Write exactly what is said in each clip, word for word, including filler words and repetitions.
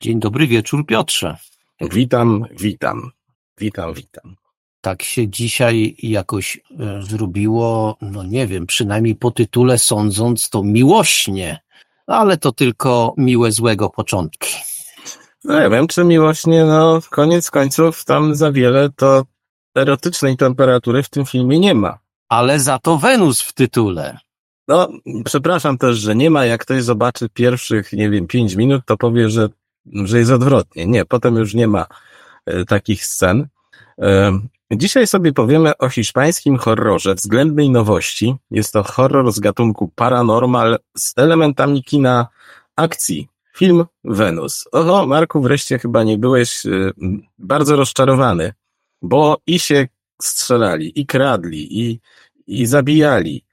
Dzień dobry wieczór, Piotrze. Witam, witam, witam, witam. Tak się dzisiaj jakoś e, zrobiło, no nie wiem, przynajmniej po tytule sądząc, to miłośnie, ale to tylko miłe złego początki. No ja wiem, czy miłośnie, no koniec końców tam za wiele to erotycznej temperatury w tym filmie nie ma. Ale za to Wenus w tytule. No, przepraszam też, że nie ma. Jak ktoś zobaczy pierwszych, nie wiem, pięć minut, to powie, że, że jest odwrotnie. Nie, potem już nie ma e, takich scen. E, dzisiaj sobie powiemy o hiszpańskim horrorze względnej nowości. Jest to horror z gatunku paranormal z elementami kina akcji. Film Wenus. Oho, Marku, wreszcie chyba nie byłeś e, bardzo rozczarowany, bo i się strzelali, i kradli, i, i zabijali.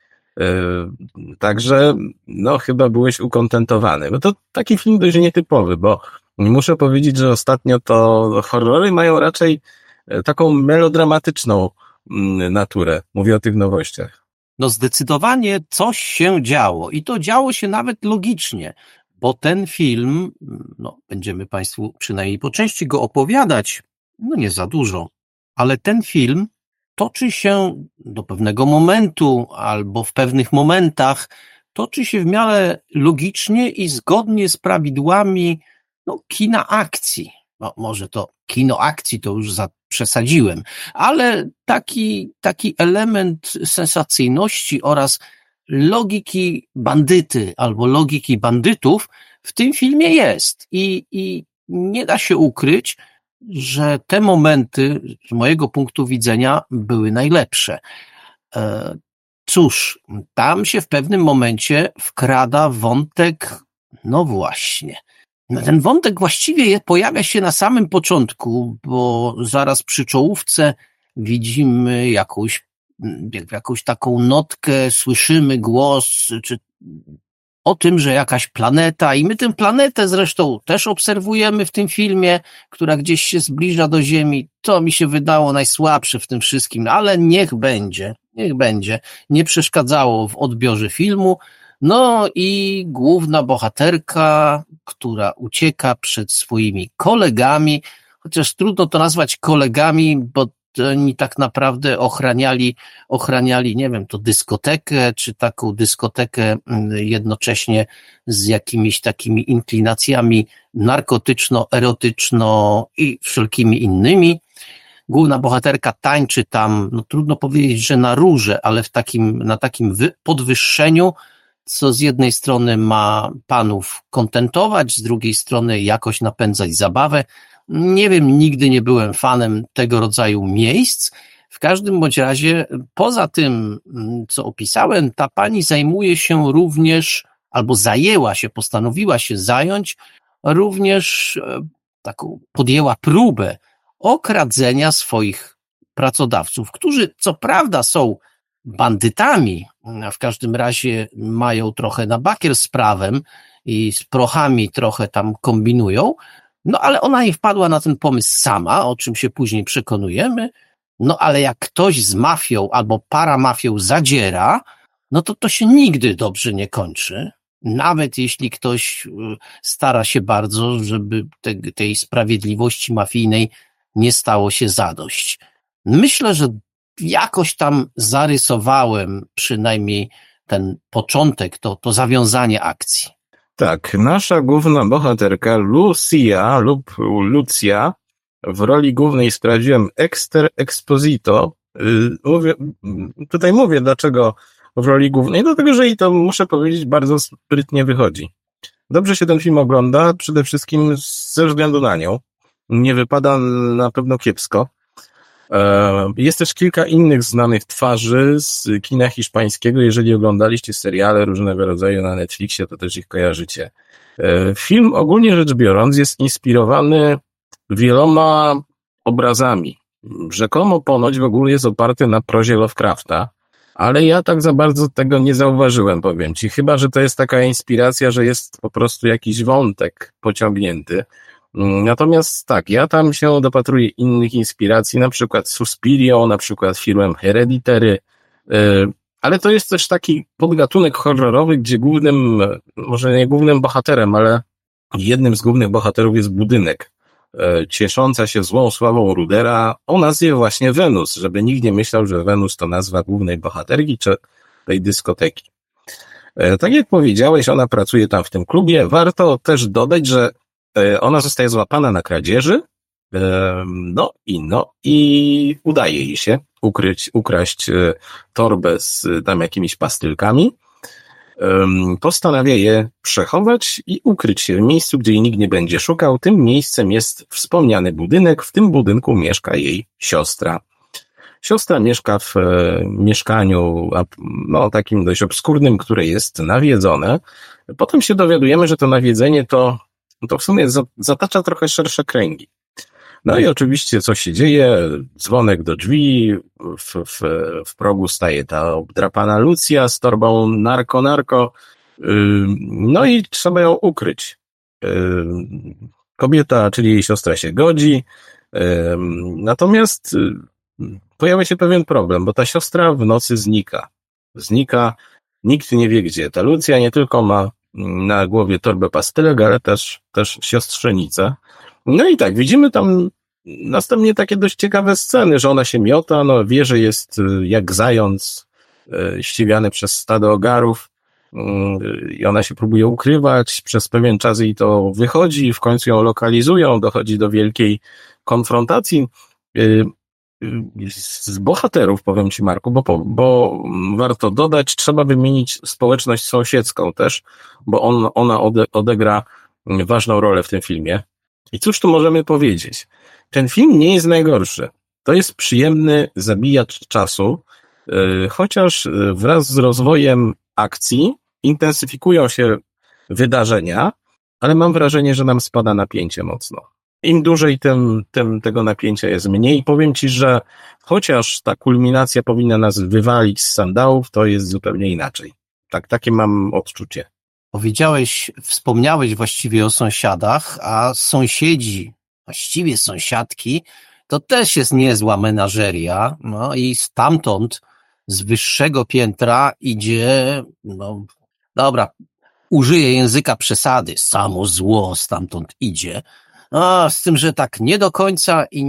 Yy, także no chyba byłeś ukontentowany. Bo to taki film dość nietypowy, bo muszę powiedzieć, że ostatnio to horrory mają raczej taką melodramatyczną naturę. Mówię o tych nowościach. No zdecydowanie coś się działo i to działo się nawet logicznie, bo ten film, no będziemy Państwu przynajmniej po części go opowiadać, no nie za dużo, ale ten film toczy się do pewnego momentu albo w pewnych momentach, toczy się w miarę logicznie i zgodnie z prawidłami no, kina akcji. No, może to kino akcji to już za, przesadziłem, ale taki, taki element sensacyjności oraz logiki bandyty albo logiki bandytów w tym filmie jest i, i nie da się ukryć, że te momenty z mojego punktu widzenia były najlepsze. E, cóż, tam się w pewnym momencie wkrada wątek, no właśnie. No ten wątek właściwie pojawia się na samym początku, bo zaraz przy czołówce widzimy jakąś, jakąś taką notkę, słyszymy głos, czy o tym, że jakaś planeta i my tę planetę zresztą też obserwujemy w tym filmie, która gdzieś się zbliża do Ziemi. To mi się wydało najsłabsze w tym wszystkim, ale niech będzie, niech będzie. Nie przeszkadzało w odbiorze filmu. No i główna bohaterka, która ucieka przed swoimi kolegami, chociaż trudno to nazwać kolegami, bo oni tak naprawdę ochraniali, ochraniali, nie wiem, to dyskotekę, czy taką dyskotekę jednocześnie z jakimiś takimi inklinacjami narkotyczno-erotyczno i wszelkimi innymi. Główna bohaterka tańczy tam, no trudno powiedzieć, że na róże, ale w takim, na takim wy, podwyższeniu, co z jednej strony ma panów kontentować, z drugiej strony jakoś napędzać zabawę. Nie wiem, nigdy nie byłem fanem tego rodzaju miejsc. W każdym bądź razie, poza tym, co opisałem, ta pani zajmuje się również, albo zajęła się, postanowiła się zająć, również taką, podjęła próbę okradzenia swoich pracodawców, którzy co prawda są bandytami, a w każdym razie mają trochę na bakier z prawem i z prochami trochę tam kombinują, no ale ona nie wpadła na ten pomysł sama, o czym się później przekonujemy, no ale jak ktoś z mafią albo paramafią zadziera, no to to się nigdy dobrze nie kończy. Nawet jeśli ktoś stara się bardzo, żeby te, tej sprawiedliwości mafijnej nie stało się zadość. Myślę, że jakoś tam zarysowałem przynajmniej ten początek, to, to zawiązanie akcji. Tak, nasza główna bohaterka Lucia lub Lucia w roli głównej sprawdziłem Exter Exposito. Mówię, tutaj mówię dlaczego w roli głównej, dlatego że i to muszę powiedzieć bardzo sprytnie wychodzi. Dobrze się ten film ogląda, przede wszystkim ze względu na nią. Nie wypada na pewno kiepsko. Jest też kilka innych znanych twarzy z kina hiszpańskiego. Jeżeli oglądaliście seriale różnego rodzaju na Netflixie, to też ich kojarzycie. Film ogólnie rzecz biorąc jest inspirowany wieloma obrazami. Rzekomo ponoć w ogóle jest oparty na prozie Lovecrafta, ale ja tak za bardzo tego nie zauważyłem, powiem ci. Chyba że to jest taka inspiracja, że jest po prostu jakiś wątek pociągnięty. Natomiast tak, ja tam się dopatruję innych inspiracji, na przykład Suspirio, na przykład filmem Hereditary, ale to jest też taki podgatunek horrorowy, gdzie głównym, może nie głównym bohaterem, ale jednym z głównych bohaterów jest budynek ciesząca się złą sławą Rudera o nazwie właśnie Wenus, żeby nikt nie myślał, że Wenus to nazwa głównej bohaterki czy tej dyskoteki. Tak jak powiedziałeś, ona pracuje tam w tym klubie. Warto też dodać, że ona zostaje złapana na kradzieży, no i no i udaje jej się ukryć, ukraść torbę z tam jakimiś pastylkami. Postanawia je przechować i ukryć się w miejscu, gdzie jej nikt nie będzie szukał. Tym miejscem jest wspomniany budynek. W tym budynku mieszka jej siostra. Siostra mieszka w mieszkaniu, no takim dość obskurnym, które jest nawiedzone. Potem się dowiadujemy, że to nawiedzenie to, to w sumie zatacza trochę szersze kręgi. No i oczywiście co się dzieje? Dzwonek do drzwi, w, w, w progu staje ta obdrapana Lucja z torbą narko, narko, no i trzeba ją ukryć. Kobieta, czyli jej siostra się godzi, natomiast pojawia się pewien problem, bo ta siostra w nocy znika. Znika, nikt nie wie gdzie. Ta Lucja nie tylko ma na głowie torbę pastylek, ale też, też siostrzenicę. No i tak, widzimy tam następnie takie dość ciekawe sceny, że ona się miota, no wie, że jest jak zając ściwiany przez stado ogarów i ona się próbuje ukrywać, przez pewien czas jej to wychodzi, w końcu ją lokalizują, dochodzi do wielkiej konfrontacji z bohaterów, powiem ci Marku, bo, bo warto dodać, trzeba wymienić społeczność sąsiedzką też, bo on, ona ode, odegra ważną rolę w tym filmie. I cóż tu możemy powiedzieć? Ten film nie jest najgorszy. To jest przyjemny zabijacz czasu, yy, chociaż wraz z rozwojem akcji intensyfikują się wydarzenia, ale mam wrażenie, że nam spada napięcie mocno. Im dłużej, tym, tym tego napięcia jest mniej. Powiem ci, że chociaż ta kulminacja powinna nas wywalić z sandałów, to jest zupełnie inaczej. Tak, takie mam odczucie. Powiedziałeś, wspomniałeś właściwie o sąsiadach, a sąsiedzi, właściwie sąsiadki, to też jest niezła menażeria, no i stamtąd, z wyższego piętra idzie, no dobra, użyję języka przesady, samo zło stamtąd idzie, no z tym, że tak nie do końca i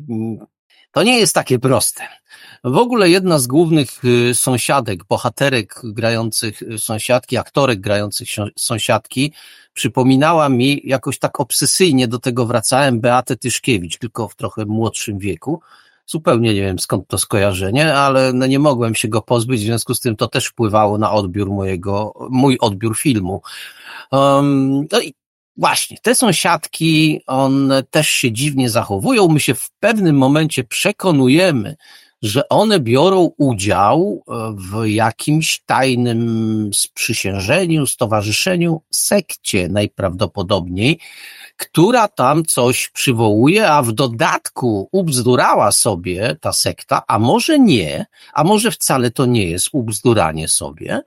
to nie jest takie proste. W ogóle jedna z głównych sąsiadek, bohaterek grających sąsiadki, aktorek grających sąsiadki, przypominała mi, jakoś tak obsesyjnie do tego wracałem, Beatę Tyszkiewicz, tylko w trochę młodszym wieku. Zupełnie nie wiem skąd to skojarzenie, ale no nie mogłem się go pozbyć, w związku z tym to też wpływało na odbiór mojego, mój odbiór filmu. Um, no i właśnie, te sąsiadki, one też się dziwnie zachowują. My się w pewnym momencie przekonujemy, że one biorą udział w jakimś tajnym sprzysiężeniu, stowarzyszeniu, sekcie najprawdopodobniej, która tam coś przywołuje, a w dodatku ubzdurała sobie ta sekta, a może nie, a może wcale to nie jest ubzduranie sobie,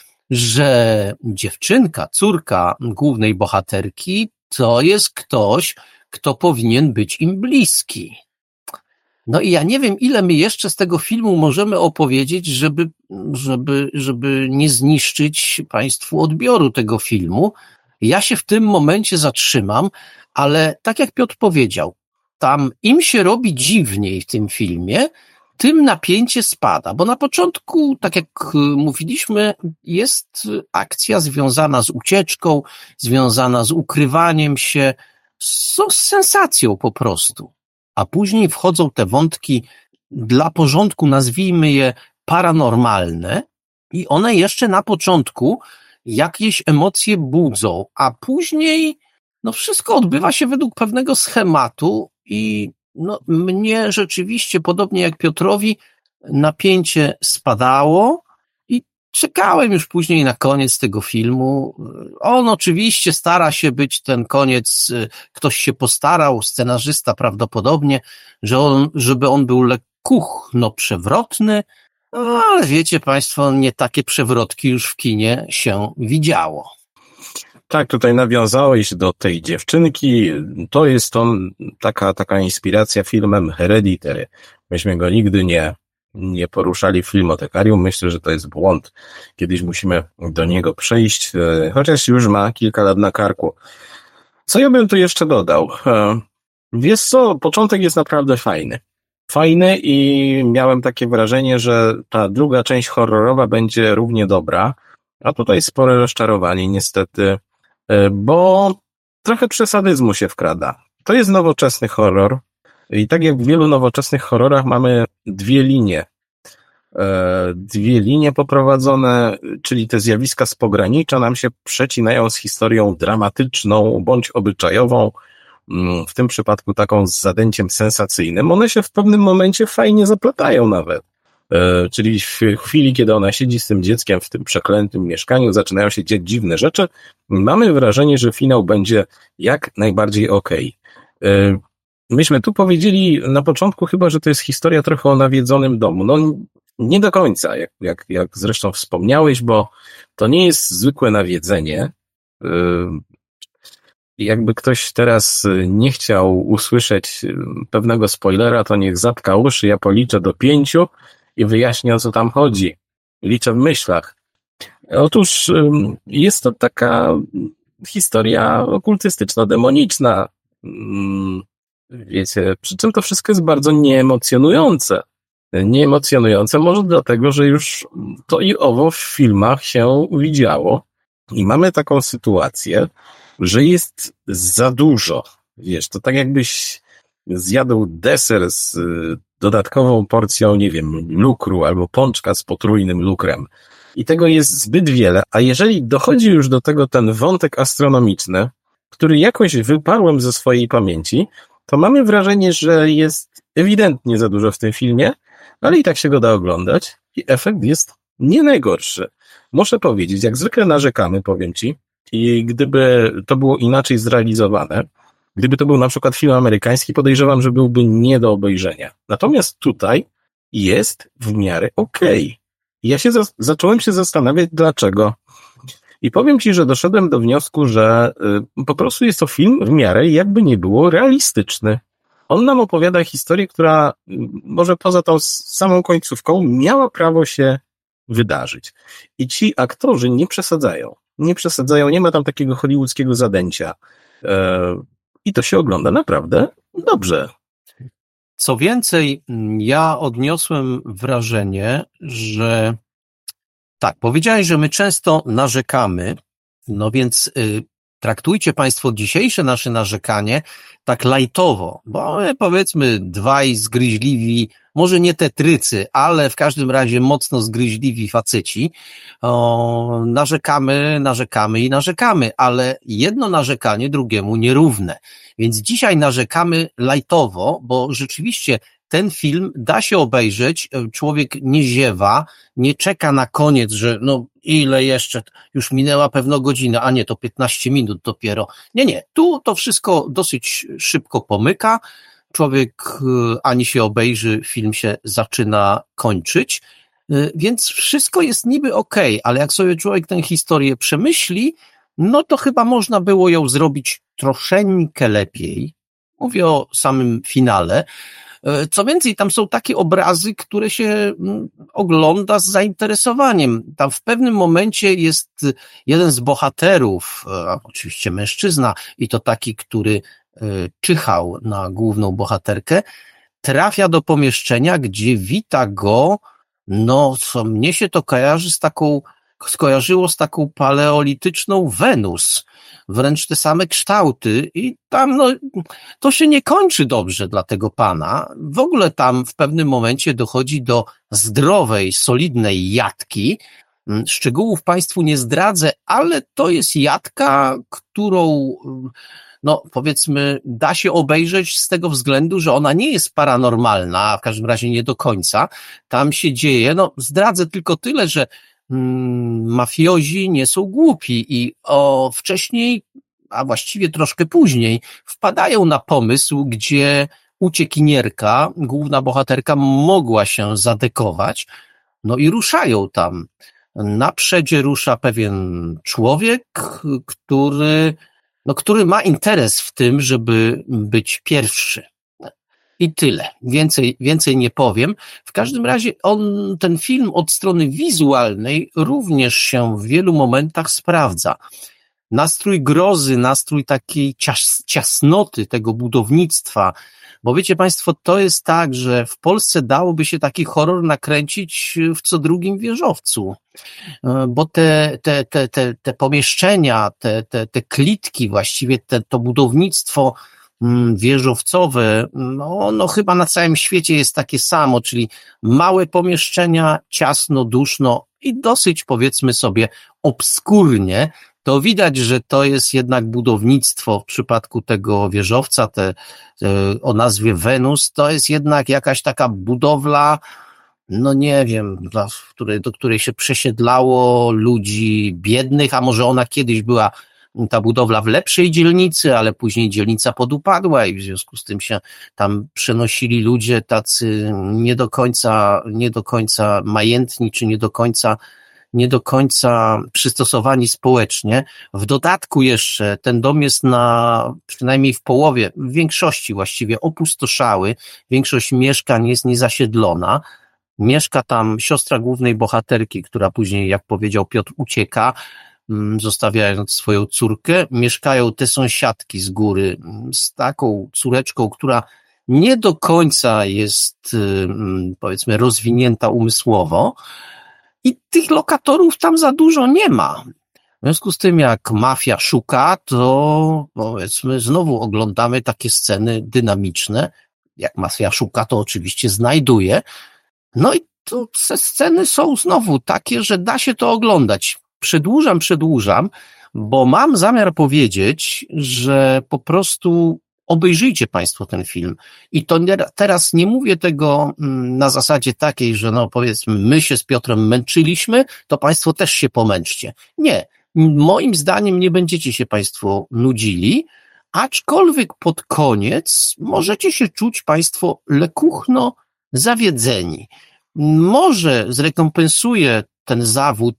że dziewczynka, córka głównej bohaterki to jest ktoś, kto powinien być im bliski. No i ja nie wiem, ile my jeszcze z tego filmu możemy opowiedzieć, żeby, żeby, żeby nie zniszczyć Państwu odbioru tego filmu. Ja się w tym momencie zatrzymam, ale tak jak Piotr powiedział, tam im się robi dziwniej w tym filmie, tym napięcie spada, bo na początku, tak jak mówiliśmy, jest akcja związana z ucieczką, związana z ukrywaniem się, z, z sensacją po prostu. A później wchodzą te wątki dla porządku, nazwijmy je paranormalne i one jeszcze na początku jakieś emocje budzą, a później no wszystko odbywa się według pewnego schematu i no mnie rzeczywiście, podobnie jak Piotrowi, napięcie spadało i czekałem już później na koniec tego filmu. On oczywiście stara się być ten koniec, ktoś się postarał, scenarzysta prawdopodobnie, że on, żeby on był lekkuchno przewrotny, no, ale wiecie Państwo, nie takie przewrotki już w kinie się widziało. Tak, tutaj nawiązałeś do tej dziewczynki. To jest to taka, taka inspiracja filmem Hereditary. Myśmy go nigdy nie, nie poruszali w filmotekarium. Myślę, że to jest błąd. Kiedyś musimy do niego przejść, chociaż już ma kilka lat na karku. Co ja bym tu jeszcze dodał? Wiesz co, początek jest naprawdę fajny. Fajny i miałem takie wrażenie, że ta druga część horrorowa będzie równie dobra, a tutaj spore rozczarowanie niestety, bo trochę przesadyzmu się wkrada. To jest nowoczesny horror i tak jak w wielu nowoczesnych horrorach mamy dwie linie. Dwie linie poprowadzone, czyli te zjawiska z pogranicza nam się przecinają z historią dramatyczną bądź obyczajową, w tym przypadku taką z zadęciem sensacyjnym. One się w pewnym momencie fajnie zaplatają nawet. Czyli w chwili, kiedy ona siedzi z tym dzieckiem w tym przeklętym mieszkaniu, zaczynają się dziać dziwne rzeczy. Mamy wrażenie, że finał będzie jak najbardziej okej. Myśmy tu powiedzieli na początku chyba, że to jest historia trochę o nawiedzonym domu. No nie do końca, jak, jak, jak zresztą wspomniałeś, bo to nie jest zwykłe nawiedzenie. Jakby ktoś teraz nie chciał usłyszeć pewnego spoilera, to niech zatka uszy, ja policzę do pięciu i wyjaśnię, o co tam chodzi. Liczę w myślach. Otóż jest to taka historia okultystyczno-demoniczna. Wiecie, przy czym to wszystko jest bardzo nieemocjonujące. Nieemocjonujące może dlatego, że już to i owo w filmach się widziało i mamy taką sytuację, że jest za dużo. Wiesz, to tak jakbyś zjadł deser z dodatkową porcją, nie wiem, lukru albo pączka z potrójnym lukrem. I tego jest zbyt wiele, a jeżeli dochodzi już do tego ten wątek astronomiczny, który jakoś wyparłem ze swojej pamięci, to mamy wrażenie, że jest ewidentnie za dużo w tym filmie, ale i tak się go da oglądać i efekt jest nie najgorszy. Muszę powiedzieć, jak zwykle narzekamy, powiem ci, i gdyby to było inaczej zrealizowane, gdyby to był na przykład film amerykański, podejrzewam, że byłby nie do obejrzenia. Natomiast tutaj jest w miarę okej. Ja się za- zacząłem się zastanawiać, dlaczego. I powiem ci, że doszedłem do wniosku, że y, po prostu jest to film w miarę, jakby nie było, realistyczny. On nam opowiada historię, która y, może poza tą samą końcówką miała prawo się wydarzyć. I ci aktorzy nie przesadzają. Nie przesadzają, nie ma tam takiego hollywoodzkiego zadęcia. E, I to się ogląda naprawdę dobrze. Co więcej, ja odniosłem wrażenie, że tak, powiedziałeś, że my często narzekamy, no więc y, traktujcie Państwo dzisiejsze nasze narzekanie tak lajtowo, bo my, powiedzmy dwaj zgryźliwi, może nie tetrycy, ale w każdym razie mocno zgryźliwi faceci, o, narzekamy, narzekamy i narzekamy, ale jedno narzekanie drugiemu nierówne. Więc dzisiaj narzekamy lajtowo, bo rzeczywiście ten film da się obejrzeć, człowiek nie ziewa, nie czeka na koniec, że no ile jeszcze, już minęła pewno godzina, a nie, to piętnaście minut dopiero. Nie, nie, tu to wszystko dosyć szybko pomyka, człowiek ani się obejrzy, film się zaczyna kończyć, więc wszystko jest niby okej, ale jak sobie człowiek tę historię przemyśli, no to chyba można było ją zrobić troszeczkę lepiej. Mówię o samym finale. Co więcej, tam są takie obrazy, które się ogląda z zainteresowaniem. Tam w pewnym momencie jest jeden z bohaterów, oczywiście mężczyzna, i to taki, który czyhał na główną bohaterkę, trafia do pomieszczenia, gdzie wita go, no co mnie się to kojarzy z taką, skojarzyło z taką paleolityczną Wenus. Wręcz te same kształty i tam no, to się nie kończy dobrze dla tego pana. W ogóle tam w pewnym momencie dochodzi do zdrowej, solidnej jatki. Szczegółów Państwu nie zdradzę, ale to jest jatka, którą no powiedzmy da się obejrzeć z tego względu, że ona nie jest paranormalna, a w każdym razie nie do końca. Tam się dzieje, no zdradzę tylko tyle, że mafiozi nie są głupi i o wcześniej, a właściwie troszkę później, wpadają na pomysł, gdzie uciekinierka, główna bohaterka mogła się zadekować, no i ruszają tam. Na przedzie rusza pewien człowiek, który, no, który ma interes w tym, żeby być pierwszy. I tyle. Więcej, więcej nie powiem. W każdym razie on, ten film od strony wizualnej również się w wielu momentach sprawdza. nastrój grozy, nastrój takiej cias, ciasnoty tego budownictwa. Bo wiecie Państwo, to jest tak, że w Polsce dałoby się taki horror nakręcić w co drugim wieżowcu. Bo te, te, te, te, te pomieszczenia, te, te, te klitki, właściwie te, to budownictwo wieżowcowe, no, no chyba na całym świecie jest takie samo, czyli małe pomieszczenia, ciasno, duszno i dosyć, powiedzmy sobie, obskurnie. To widać, że to jest jednak budownictwo w przypadku tego wieżowca, te, te, o nazwie Wenus, to jest jednak jakaś taka budowla, no nie wiem, dla, której, do której się przesiedlało ludzi biednych, a może ona kiedyś była ta budowla w lepszej dzielnicy, ale później dzielnica podupadła i w związku z tym się tam przenosili ludzie tacy nie do końca, nie do końca majętni, czy nie do końca, nie do końca przystosowani społecznie. W dodatku jeszcze ten dom jest na, przynajmniej w połowie, w większości właściwie opustoszały, większość mieszkań jest niezasiedlona. Mieszka tam siostra głównej bohaterki, która później, jak powiedział Piotr, ucieka, zostawiając swoją córkę. Mieszkają te sąsiadki z góry z taką córeczką, która nie do końca jest, powiedzmy, rozwinięta umysłowo i tych lokatorów tam za dużo nie ma. W związku z tym, jak mafia szuka, to powiedzmy znowu oglądamy takie sceny dynamiczne. Jak mafia szuka, to oczywiście znajduje. No i to te sceny są znowu takie, że da się to oglądać. Przedłużam, przedłużam, bo mam zamiar powiedzieć, że po prostu obejrzyjcie Państwo ten film. I to nie, teraz nie mówię tego na zasadzie takiej, że no powiedzmy my się z Piotrem męczyliśmy, to Państwo też się pomęczcie. Nie. Moim zdaniem nie będziecie się Państwo nudzili, aczkolwiek pod koniec możecie się czuć Państwo lekuchno zawiedzeni. Może zrekompensuje ten zawód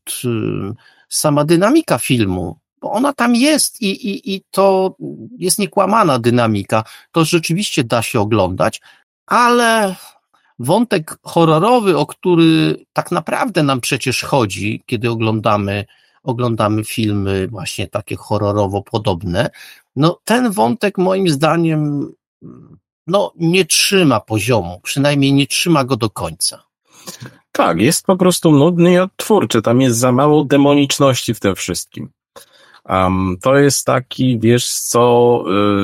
sama dynamika filmu, bo ona tam jest i, i, i to jest niekłamana dynamika, to rzeczywiście da się oglądać, ale wątek horrorowy, o który tak naprawdę nam przecież chodzi, kiedy oglądamy, oglądamy filmy właśnie takie horrorowo podobne, no ten wątek moim zdaniem no nie trzyma poziomu, przynajmniej nie trzyma go do końca. Tak, jest po prostu nudny i odtwórczy. Tam jest za mało demoniczności w tym wszystkim. Um, to jest taki, wiesz co,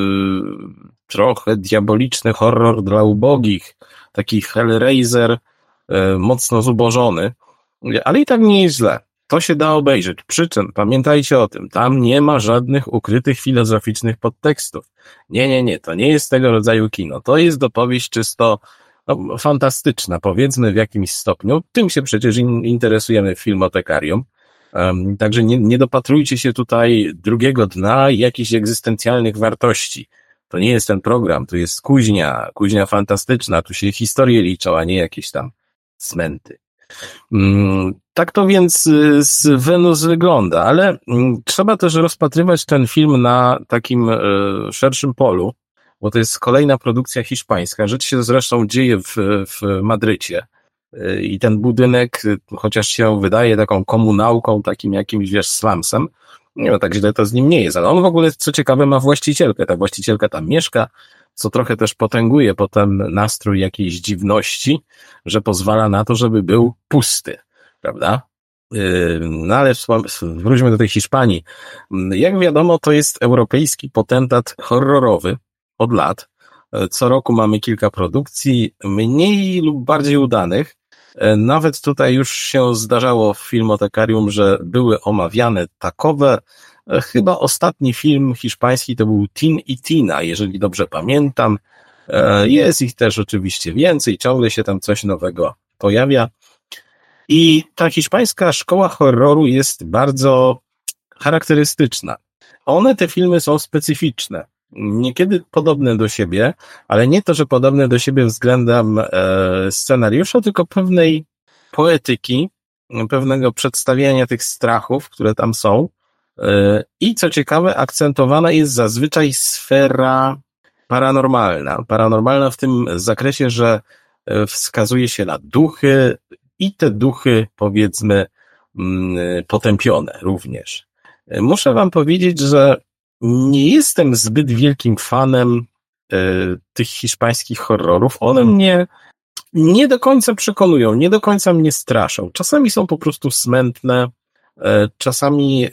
yy, trochę diaboliczny horror dla ubogich. Taki Hellraiser yy, mocno zubożony. Ale i tak nie jest źle. To się da obejrzeć. Przy czym, pamiętajcie o tym, tam nie ma żadnych ukrytych filozoficznych podtekstów. Nie, nie, nie, to nie jest tego rodzaju kino. To jest opowieść czysto no, fantastyczna, powiedzmy w jakimś stopniu. Tym się przecież in, interesujemy w Filmotekarium. Um, także nie, nie dopatrujcie się tutaj drugiego dna i jakichś egzystencjalnych wartości. To nie jest ten program, to jest kuźnia, kuźnia fantastyczna, tu się historie liczą, a nie jakieś tam cmenty. Um, tak to więc z Wenus wygląda, ale um, trzeba też rozpatrywać ten film na takim e, szerszym polu, bo to jest kolejna produkcja hiszpańska. Rzecz się zresztą dzieje w, w Madrycie. I ten budynek, chociaż się wydaje taką komunałką, takim jakimś, wiesz, slumsem, nie no, tak źle to z nim nie jest, ale on w ogóle, co ciekawe, ma właścicielkę. Ta właścicielka tam mieszka, co trochę też potęguje potem nastrój jakiejś dziwności, że pozwala na to, żeby był pusty, prawda? No ale wróćmy do tej Hiszpanii. Jak wiadomo, to jest europejski potentat horrorowy od lat. Co roku mamy kilka produkcji, mniej lub bardziej udanych. Nawet tutaj już się zdarzało w Filmotekarium, że były omawiane takowe. Chyba ostatni film hiszpański to był Tin i Tina, jeżeli dobrze pamiętam. Jest ich też oczywiście więcej, ciągle się tam coś nowego pojawia. I ta hiszpańska szkoła horroru jest bardzo charakterystyczna. One, te filmy są specyficzne. Niekiedy podobne do siebie, ale nie to, że podobne do siebie względem e, scenariusza, tylko pewnej poetyki, pewnego przedstawiania tych strachów, które tam są. E, I co ciekawe, akcentowana jest zazwyczaj sfera paranormalna. Paranormalna w tym zakresie, że wskazuje się na duchy i te duchy, powiedzmy, m, potępione również. Muszę wam powiedzieć, że nie jestem zbyt wielkim fanem e, tych hiszpańskich horrorów. One mnie nie do końca przekonują, nie do końca mnie straszą. Czasami są po prostu smętne, e, czasami e,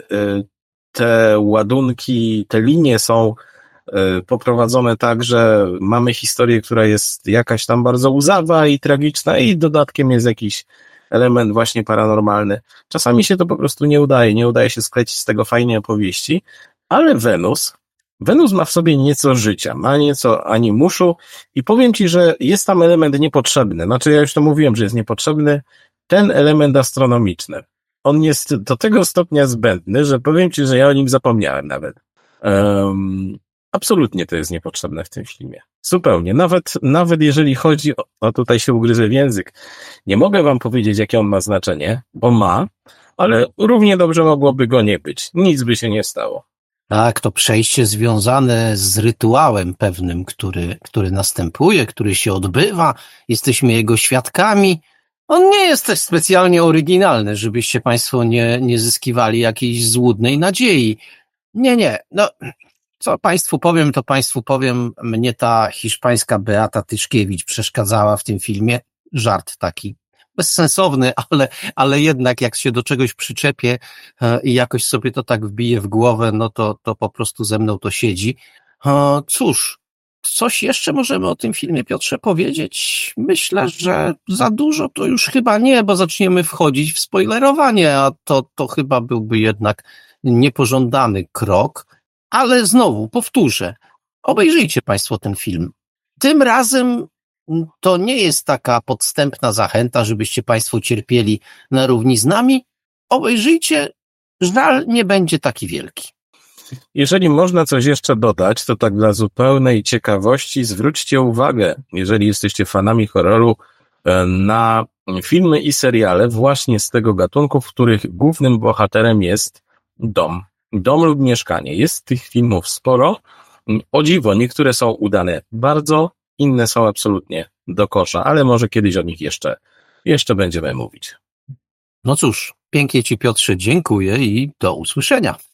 te ładunki, te linie są e, poprowadzone tak, że mamy historię, która jest jakaś tam bardzo łzawa i tragiczna i dodatkiem jest jakiś element właśnie paranormalny. Czasami się to po prostu nie udaje, nie udaje się sklecić z tego fajnej opowieści, ale Wenus, Wenus ma w sobie nieco życia, ma nieco animuszu i powiem ci, że jest tam element niepotrzebny. Znaczy ja już to mówiłem, że jest niepotrzebny ten element astronomiczny. On jest do tego stopnia zbędny, że powiem ci, że ja o nim zapomniałem nawet. Um, absolutnie to jest niepotrzebne w tym filmie. Zupełnie. Nawet, nawet jeżeli chodzi o, o tutaj się ugryzę w język, nie mogę wam powiedzieć, jakie on ma znaczenie, bo ma, ale równie dobrze mogłoby go nie być. Nic by się nie stało. Tak, to przejście związane z rytuałem pewnym, który, który następuje, który się odbywa, jesteśmy jego świadkami. On nie jest też specjalnie oryginalny, żebyście państwo nie, nie zyskiwali jakiejś złudnej nadziei. Nie, nie, no, co państwu powiem, to państwu powiem, mnie ta hiszpańska Beata Tyszkiewicz przeszkadzała w tym filmie. Żart taki. Bezsensowny, ale, ale jednak jak się do czegoś przyczepię e, i jakoś sobie to tak wbije w głowę, no to, to po prostu ze mną to siedzi. E, cóż, coś jeszcze możemy o tym filmie, Piotrze, powiedzieć? Myślę, że za dużo to już chyba nie, bo zaczniemy wchodzić w spoilerowanie, a to, to chyba byłby jednak niepożądany krok. Ale znowu, powtórzę, obejrzyjcie państwo ten film. Tym razem to nie jest taka podstępna zachęta, żebyście państwo cierpieli na równi z nami. Obejrzyjcie, żal nie będzie taki wielki. Jeżeli można coś jeszcze dodać, to tak dla zupełnej ciekawości zwróćcie uwagę, jeżeli jesteście fanami horroru, na filmy i seriale właśnie z tego gatunku, w których głównym bohaterem jest dom. Dom lub mieszkanie. Jest tych filmów sporo. O dziwo, niektóre są udane bardzo, inne są absolutnie do kosza, ale może kiedyś o nich jeszcze, jeszcze będziemy mówić. No cóż, pięknie ci, Piotrze, dziękuję i do usłyszenia.